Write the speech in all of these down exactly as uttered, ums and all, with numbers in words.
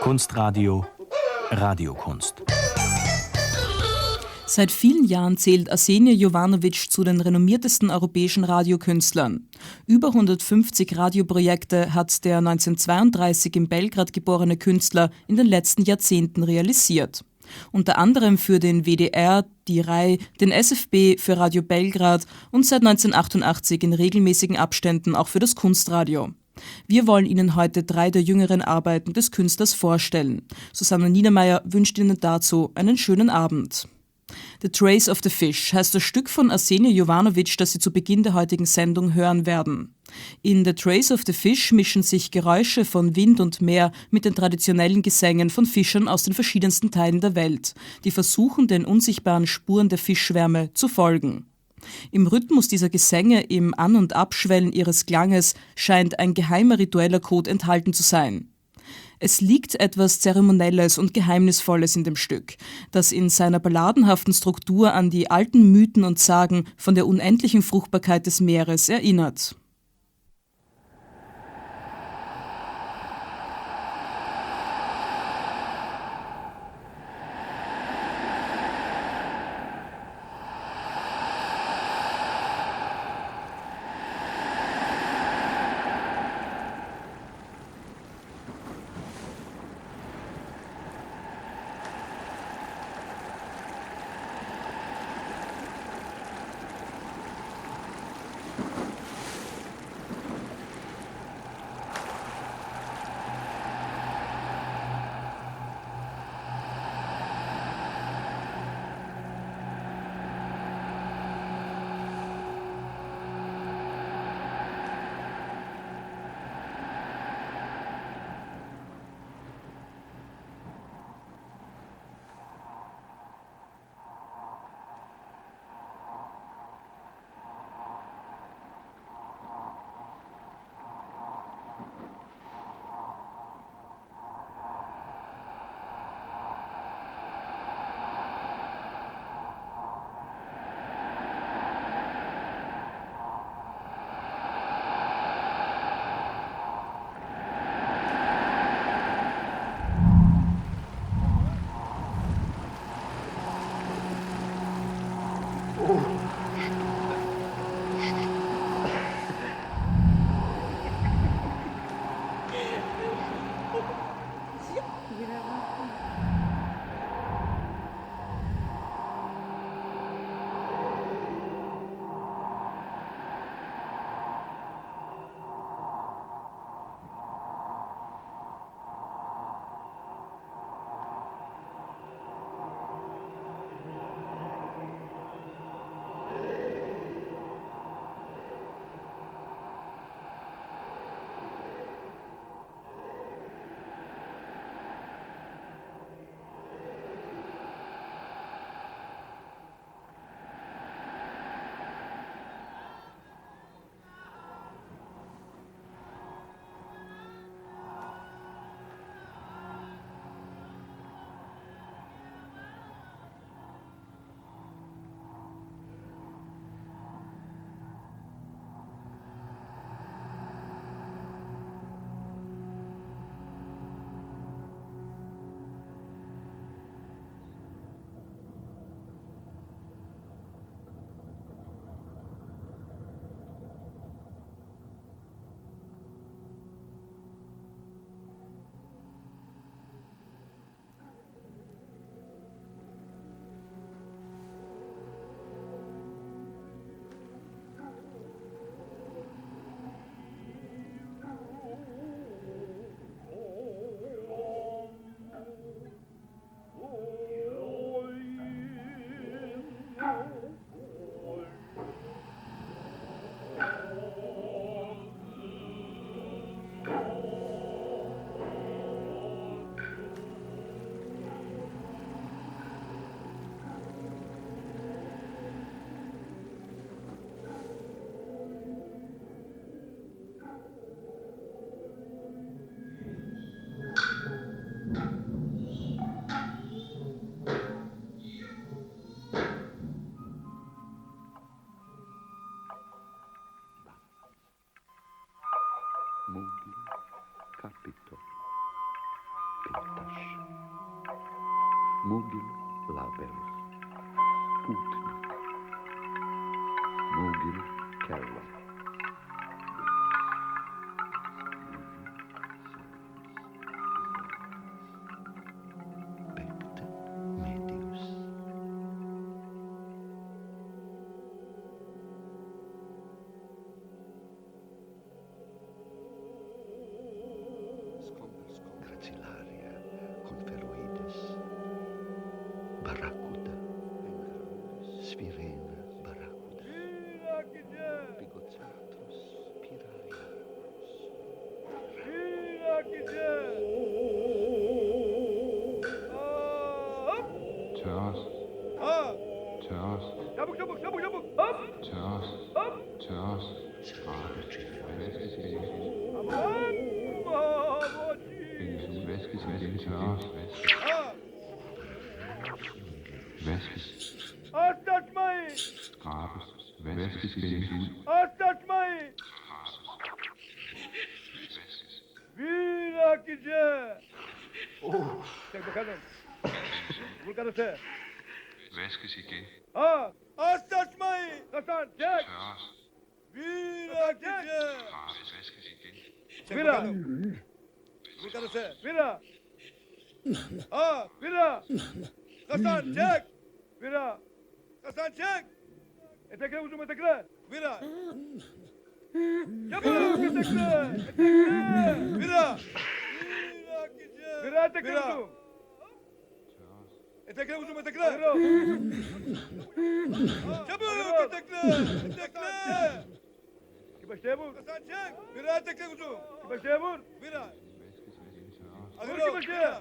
Kunstradio Radiokunst. Seit vielen Jahren zählt Arsenia Jovanovic zu den renommiertesten europäischen Radiokünstlern. Über hundertfünfzig Radioprojekte hat der neunzehnhundertzweiunddreißig in Belgrad geborene Künstler in den letzten Jahrzehnten realisiert. Unter anderem für den W D R, die R A I, den S F B, für Radio Belgrad und seit neunzehnhundertachtundachtzig in regelmäßigen Abständen auch für das Kunstradio. Wir wollen Ihnen heute drei der jüngeren Arbeiten des Künstlers vorstellen. Susanne Niedermeyer wünscht Ihnen dazu einen schönen Abend. The Trace of the Fish heißt das Stück von Arsenia Jovanovic, das Sie zu Beginn der heutigen Sendung hören werden. In The Trace of the Fish mischen sich Geräusche von Wind und Meer mit den traditionellen Gesängen von Fischern aus den verschiedensten Teilen der Welt, die versuchen, den unsichtbaren Spuren der Fischschwärme zu folgen. Im Rhythmus dieser Gesänge, im An- und Abschwellen ihres Klanges, scheint ein geheimer ritueller Code enthalten zu sein. Es liegt etwas Zeremonielles und Geheimnisvolles in dem Stück, das in seiner balladenhaften Struktur an die alten Mythen und Sagen von der unendlichen Fruchtbarkeit des Meeres erinnert. Mugil Laber, Putnik, Mugil Keller. Pepte Medius. Gracilaria, Conferoides, Barracuda, Svirena, Barracuda, Pigozatros, Piraianos, Çağır. Çağır. Çabuk çabuk çabuk çabuk. Hop. Çağır. Hop. Çağır. Aman. Mahvoci. Beni Veskis beni çağır. Ha. Veskis. Az saçmayın. Kabus. Veskis beni. Az saçmayın. Bir akice. Oh. Çek bakalım. Vur karısı. Veskis iki. Ha. Az saçmayın. Hasan çek. Çağır. Bir akice. Kabus. Veskis iki. Bira. Vur karısı. Bira. Ha. Bira. Hasan çek. Bira. Hasan çek. Etekle uzun etekle. Bira. Çabuk etekle. Etekle. Bira. Bira etekle uzun. Etekle uzun etekle. Çabuk etekle. Etekle. Kibaştaya vur. Hasan çek. Bira etekle uzun. Kibaştaya vur. Bira. Vur kibaştaya.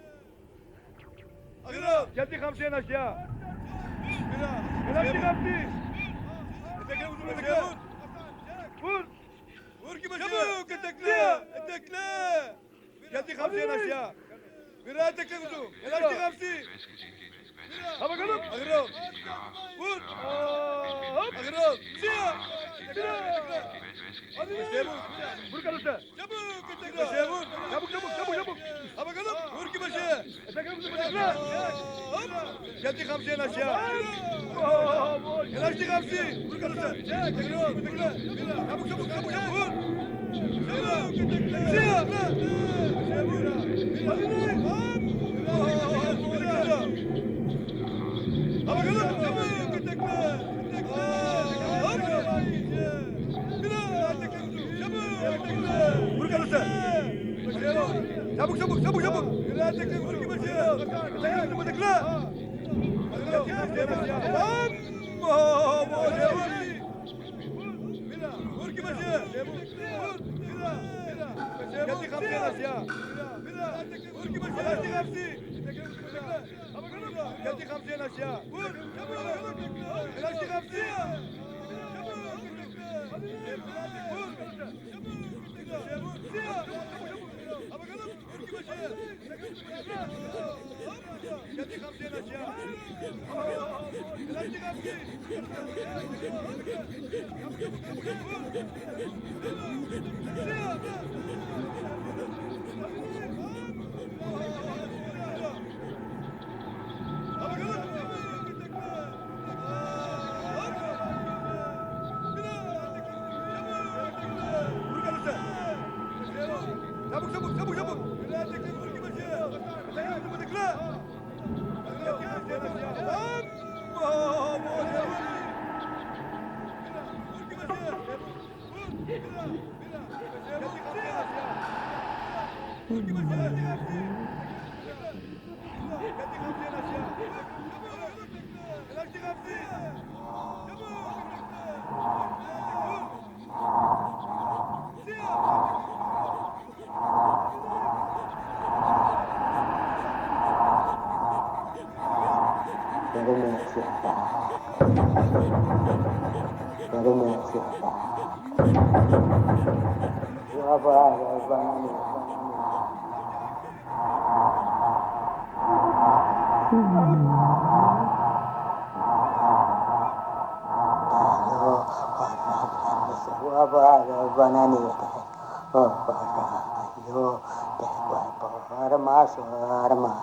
Bira. Geldi kamçıya aşağı. Bira. Geldi kamçı. Etekle uzun etekle vur. Vur. Vur kibaştaya. Çabuk etekle. Etekle. Geldi kamçıya aşağı. Bira etekle uzun. Geldi kamçı. Ha bakalım. Agro. Vur. Hop. Agro. Siyah. Bira. Hadi işte vur. Vur kalısı. Çabuk etekle. Şey vur. Çabuk çabuk çabuk çabuk. Ha bakalım. Vur ki başı. Etekle vur etekle. Hop. Geldi kamçıya aşağı. Gel açtı kamçı. Vur kalısı. Çek. Agro. Etekle. Bira. Çabuk çabuk çabuk çabuk vur. Çabuk etekle. Siyah. Şey vur. Hadi ne? Hop. Bira. Ha bakalım. Çabuk etekle. Etekle. Hop. Bira. Etekle vur. Çabuk etekle. Vur kalısı. Çabuk çabuk çabuk çabuk. Bira etekle vur ki başı. Etekle vur etekle. Tamam. Bravo. Bira. Vur ki başı. Vur. Bira. Bira. Geldi kapıya aşağı. Bira. Vur ki başı. Geldi kapıya. Ha bakalım. Geldi kapıya aşağı. Vur. Çabuk. Geldi kapıya. Hadi. Vur. Çabuk. Siyah. Ha bakalım. Vur ki başı. Geldi kapıya aşağı. Geldi kapıya. Siyah. Ha bakalım. Çabuk çabuk çabuk çabuk. Biraz tekle vur ki başı. Tekle vur tekle. Tamam. Bravo. Vur ki başı. Vur. Bira. Bira. Geldi kapıya aşağı. Vur ki başı. Geldi kapıya. Geldi kapıya aşağı. Geldi kapıya. Çabuk. Vur. Siyah. Banani oh para yo te cuerpo arma su arma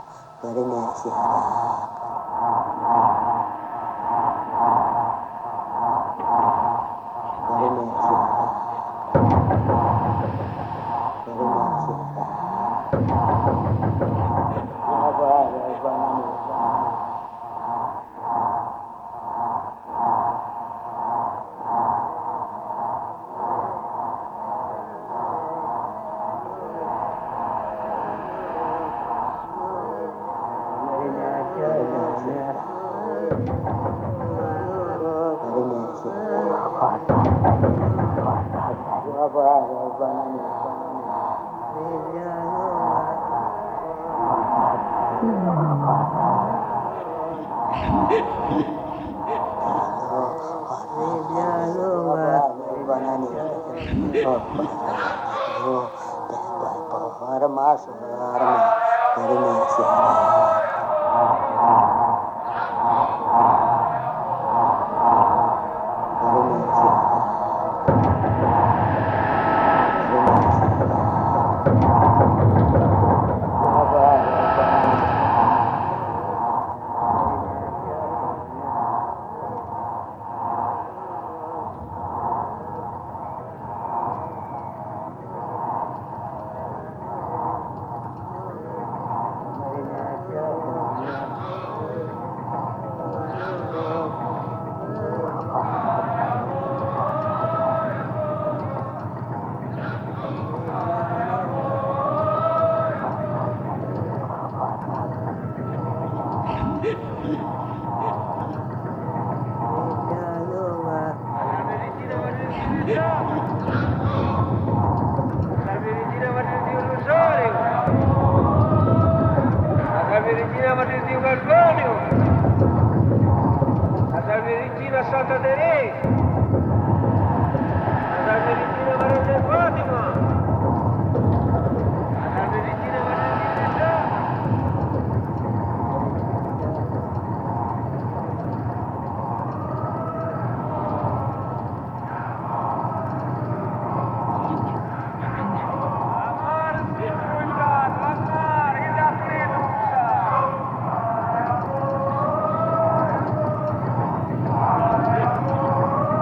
Amar,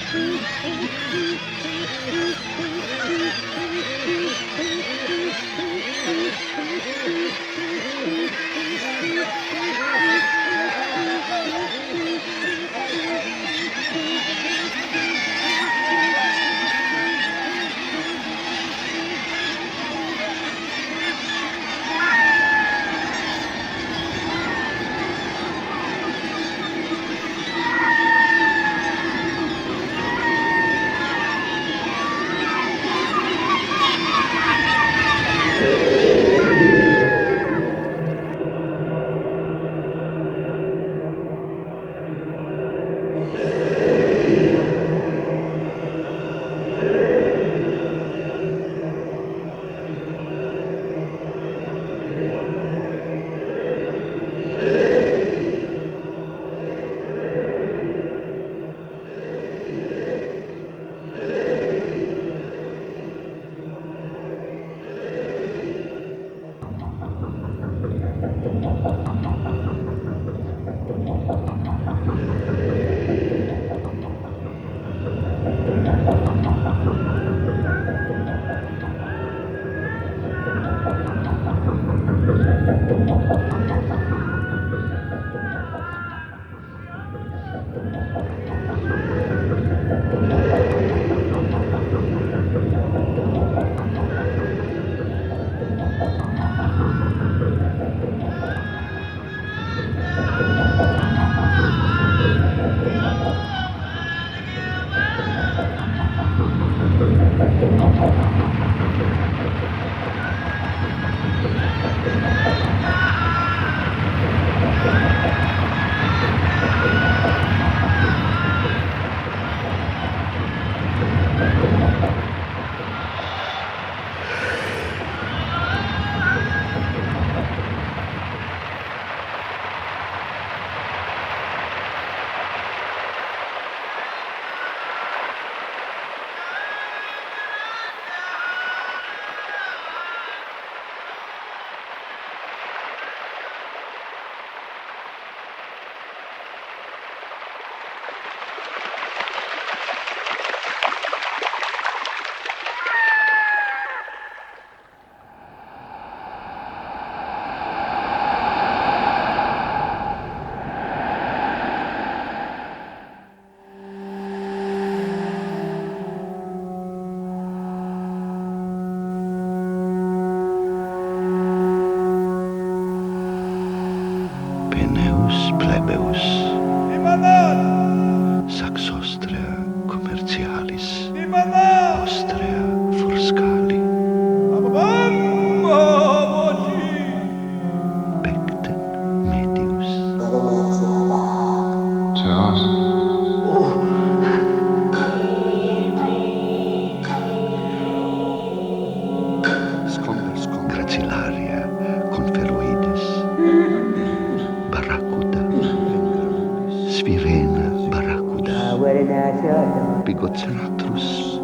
Pigocenatrus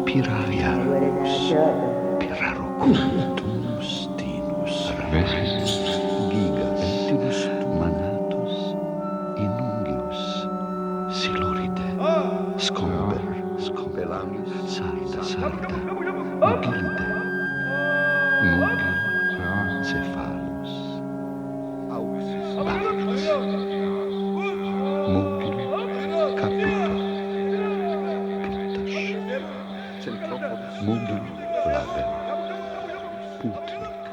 piraeus, Pirarocontus tinus, Gigas, Manatus, Inungius, Siloride, Scomber, Scombelam, Sarda, Sarda, Mugilide, Mugil, Cephalus, Bacchus, Mugil, Capito, Pitash, Mugil, Laven, Putnik,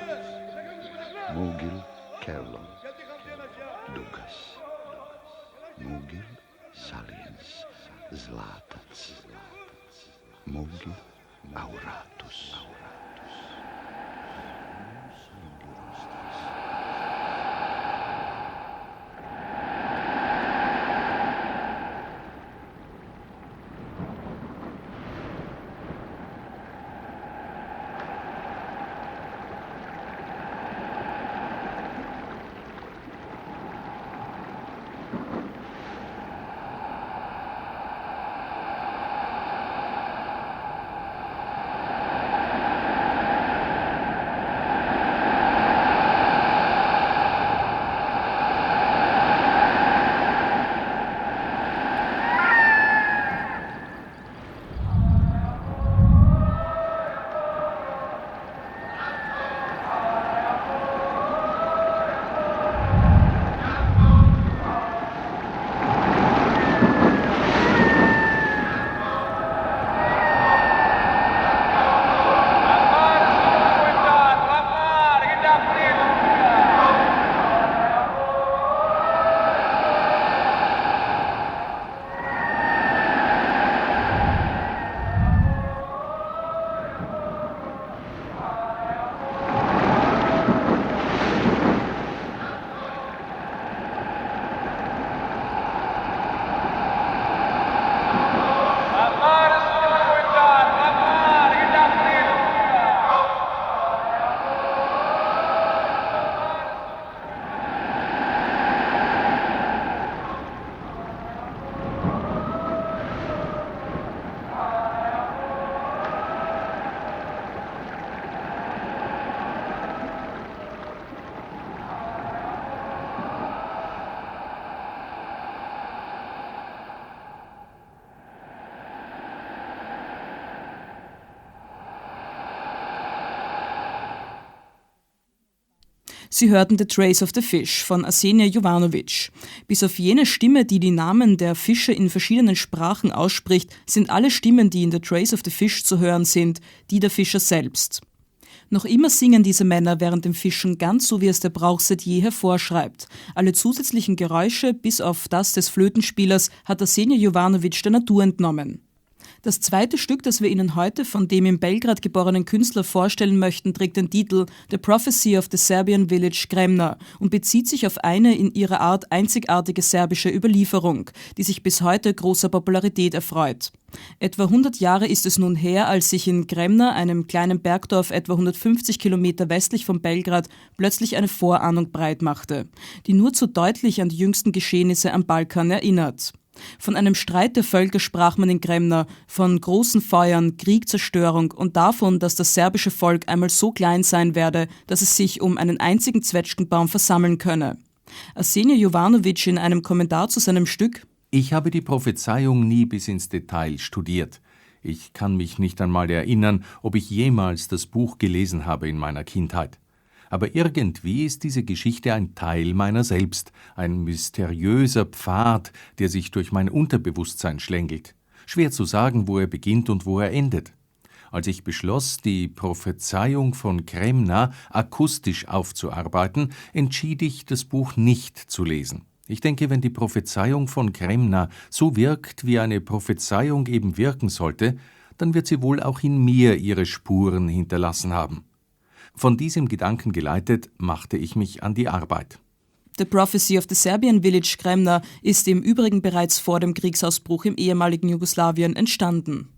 Mugil, Kerlon, Dugas, Mugil, Saliens, Zlatac, Mugil, Auratus. Sie hörten The Trace of the Fish von Arsenia Jovanovic. Bis auf jene Stimme, die die Namen der Fische in verschiedenen Sprachen ausspricht, sind alle Stimmen, die in The Trace of the Fish zu hören sind, die der Fischer selbst. Noch immer singen diese Männer während dem Fischen ganz so, wie es der Brauch seit je hervorschreibt. Alle zusätzlichen Geräusche, bis auf das des Flötenspielers, hat Arsenia Jovanovic der Natur entnommen. Das zweite Stück, das wir Ihnen heute von dem in Belgrad geborenen Künstler vorstellen möchten, trägt den Titel The Prophecy of the Serbian Village Kremna und bezieht sich auf eine in ihrer Art einzigartige serbische Überlieferung, die sich bis heute großer Popularität erfreut. Etwa hundert Jahre ist es nun her, als sich in Kremna, einem kleinen Bergdorf etwa hundertfünfzig Kilometer westlich von Belgrad, plötzlich eine Vorahnung breit machte, die nur zu deutlich an die jüngsten Geschehnisse am Balkan erinnert. Von einem Streit der Völker sprach man in Kremna, von großen Feuern, Krieg, Zerstörung und davon, dass das serbische Volk einmal so klein sein werde, dass es sich um einen einzigen Zwetschgenbaum versammeln könne. Arsenia Jovanovic in einem Kommentar zu seinem Stück: Ich habe die Prophezeiung nie bis ins Detail studiert. Ich kann mich nicht einmal erinnern, ob ich jemals das Buch gelesen habe in meiner Kindheit. Aber irgendwie ist diese Geschichte ein Teil meiner selbst, ein mysteriöser Pfad, der sich durch mein Unterbewusstsein schlängelt. Schwer zu sagen, wo er beginnt und wo er endet. Als ich beschloss, die Prophezeiung von Kremna akustisch aufzuarbeiten, entschied ich, das Buch nicht zu lesen. Ich denke, wenn die Prophezeiung von Kremna so wirkt, wie eine Prophezeiung eben wirken sollte, dann wird sie wohl auch in mir ihre Spuren hinterlassen haben. Von diesem Gedanken geleitet, machte ich mich an die Arbeit. The Prophecy of the Serbian Village Kremna ist im Übrigen bereits vor dem Kriegsausbruch im ehemaligen Jugoslawien entstanden.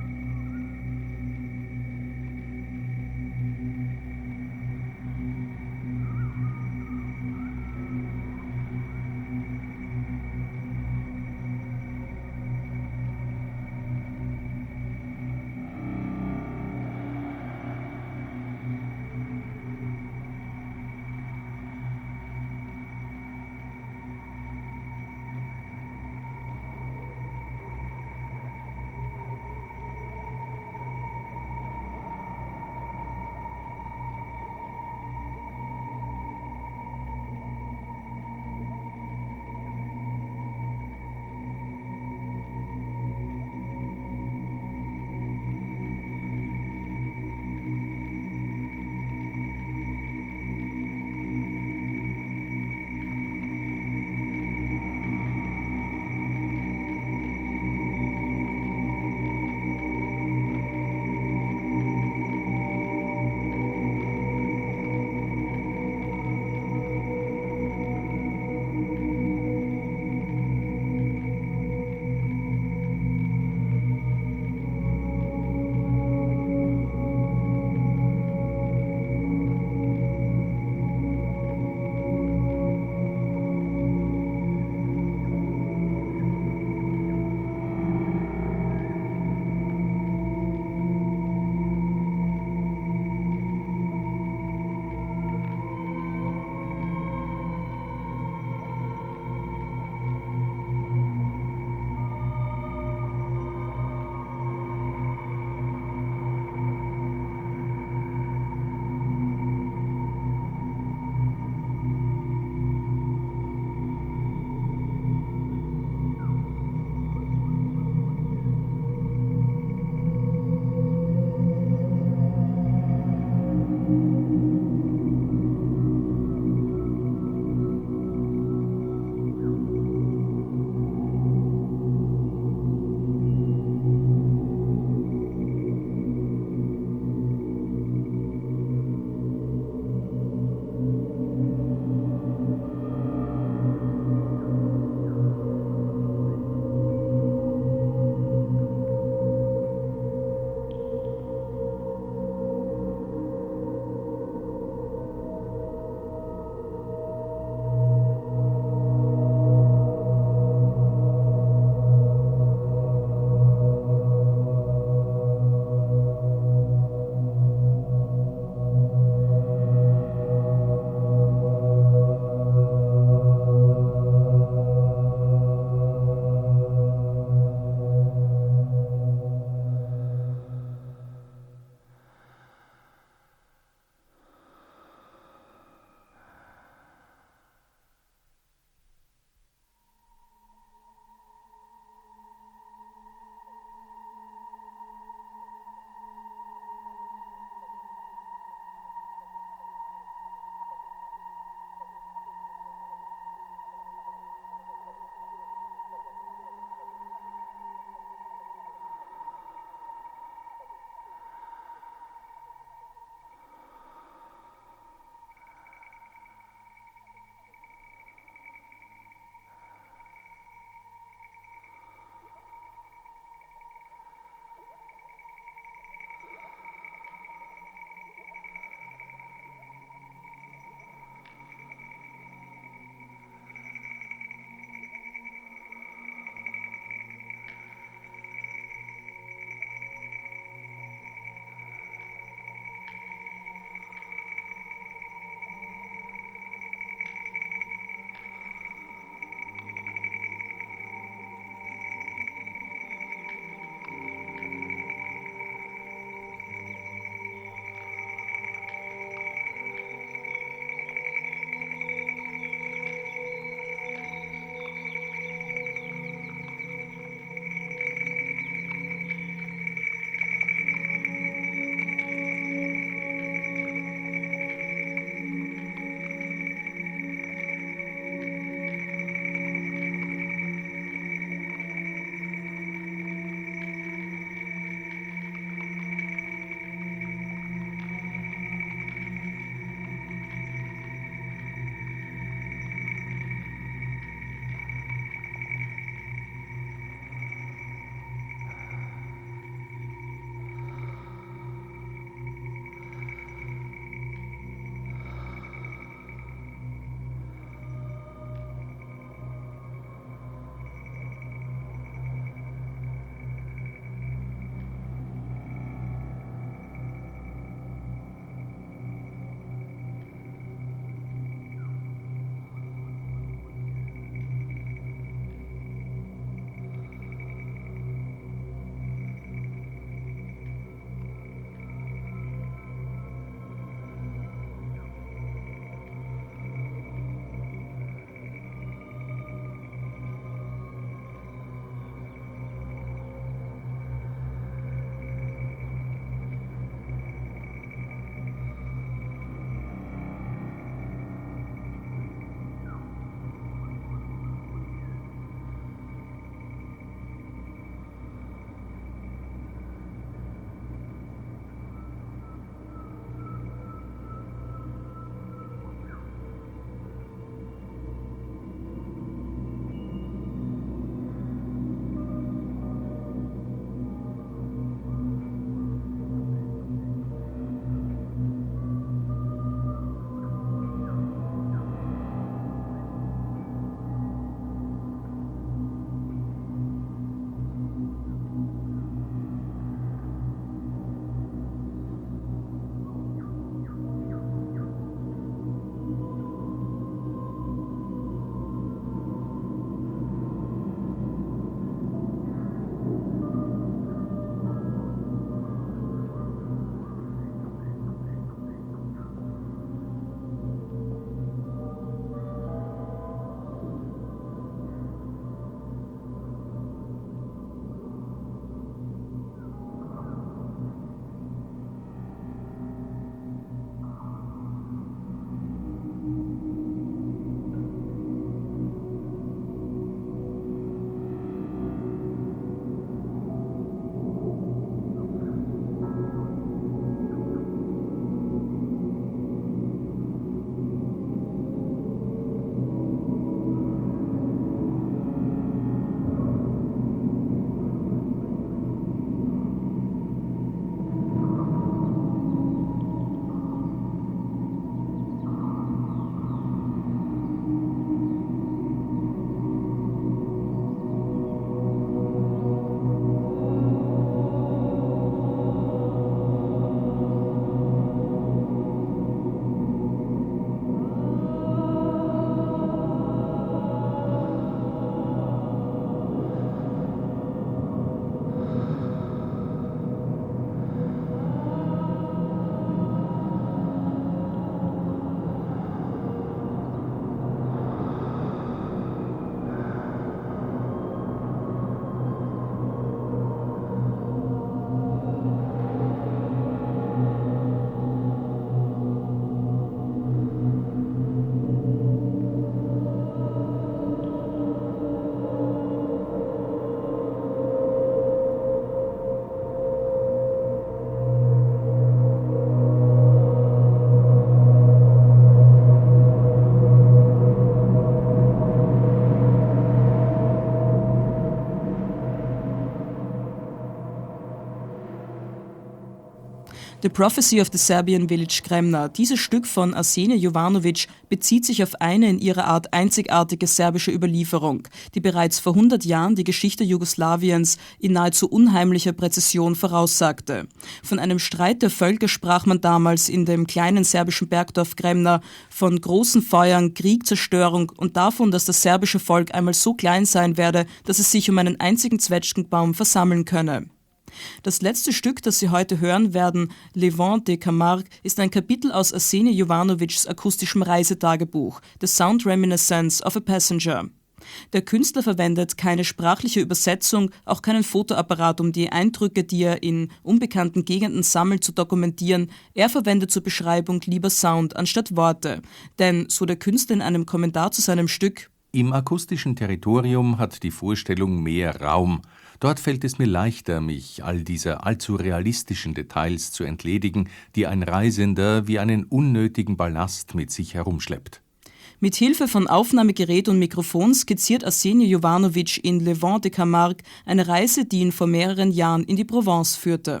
The Prophecy of the Serbian Village Kremna. Dieses Stück von Arsenije Jovanović bezieht sich auf eine in ihrer Art einzigartige serbische Überlieferung, die bereits vor hundert Jahren die Geschichte Jugoslawiens in nahezu unheimlicher Präzision voraussagte. Von einem Streit der Völker sprach man damals in dem kleinen serbischen Bergdorf Kremna, von großen Feuern, Krieg, Zerstörung und davon, dass das serbische Volk einmal so klein sein werde, dass es sich um einen einzigen Zwetschgenbaum versammeln könne. Das letzte Stück, das Sie heute hören werden, Le Vent de Camargue, ist ein Kapitel aus Arsenije Jovanovićs akustischem Reisetagebuch, The Sound Reminiscence of a Passenger. Der Künstler verwendet keine sprachliche Übersetzung, auch keinen Fotoapparat, um die Eindrücke, die er in unbekannten Gegenden sammelt, zu dokumentieren. Er verwendet zur Beschreibung lieber Sound anstatt Worte. Denn, so der Künstler in einem Kommentar zu seinem Stück: Im akustischen Territorium hat die Vorstellung mehr Raum. Dort fällt es mir leichter, mich all dieser allzu realistischen Details zu entledigen, die ein Reisender wie einen unnötigen Ballast mit sich herumschleppt. Mit Hilfe von Aufnahmegerät und Mikrofon skizziert Arsenije Jovanović in Le Vent de Camargue eine Reise, die ihn vor mehreren Jahren in die Provence führte.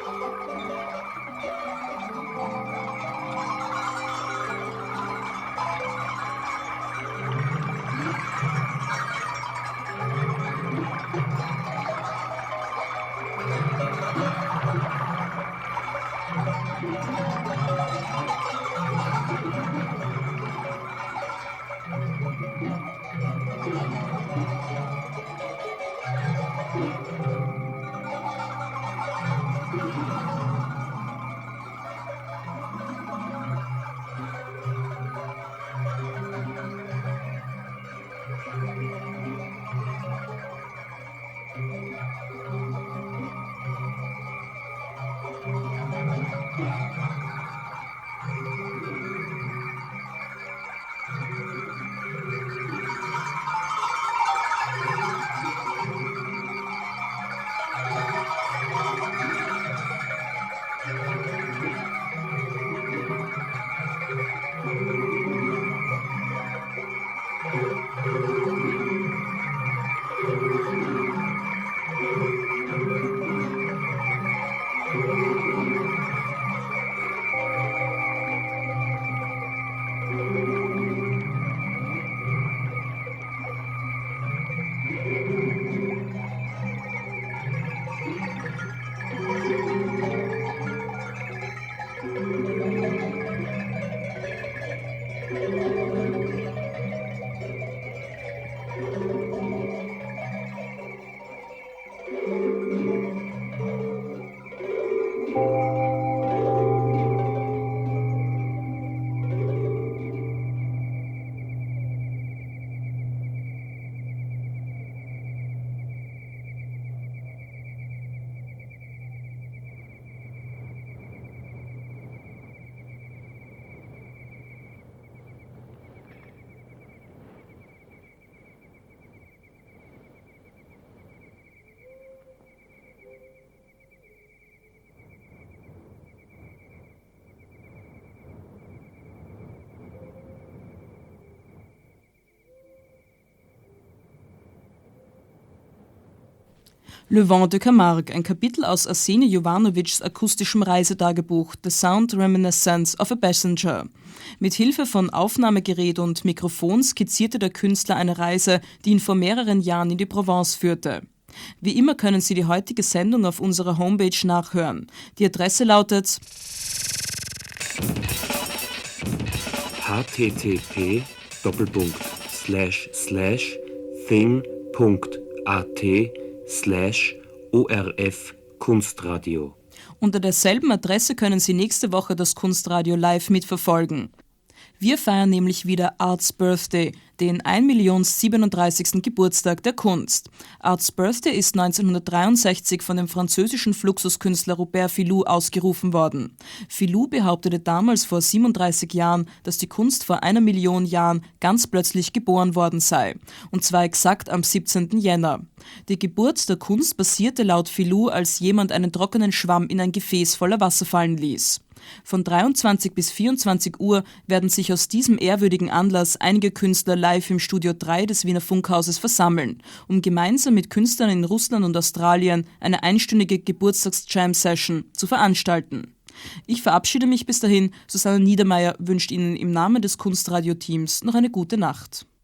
Le Vent de Camargue, ein Kapitel aus Arseni Jovanovics akustischem Reisetagebuch The Sound Reminiscence of a Passenger. Mit Hilfe von Aufnahmegerät und Mikrofon skizzierte der Künstler eine Reise, die ihn vor mehreren Jahren in die Provence führte. Wie immer können Sie die heutige Sendung auf unserer Homepage nachhören. Die Adresse lautet h t t p Doppelpunkt slash slash thing Punkt a t slash O R F Kunstradio. Unter derselben Adresse können Sie nächste Woche das Kunstradio live mitverfolgen. Wir feiern nämlich wieder Art's Birthday, den ein Million siebenunddreißigsten Geburtstag der Kunst. Art's Birthday ist neunzehnhundertdreiundsechzig von dem französischen Fluxuskünstler Robert Filou ausgerufen worden. Filou behauptete damals vor siebenunddreißig Jahren, dass die Kunst vor einer Million Jahren ganz plötzlich geboren worden sei, und zwar exakt am siebzehnten Jänner. Die Geburt der Kunst passierte laut Filou, als jemand einen trockenen Schwamm in ein Gefäß voller Wasser fallen ließ. Von dreiundzwanzig bis vierundzwanzig Uhr werden sich aus diesem ehrwürdigen Anlass einige Künstler live im Studio drei des Wiener Funkhauses versammeln, um gemeinsam mit Künstlern in Russland und Australien eine einstündige Geburtstags-Jam-Session zu veranstalten. Ich verabschiede mich bis dahin. Susanne Niedermeyer wünscht Ihnen im Namen des Kunstradio-Teams noch eine gute Nacht.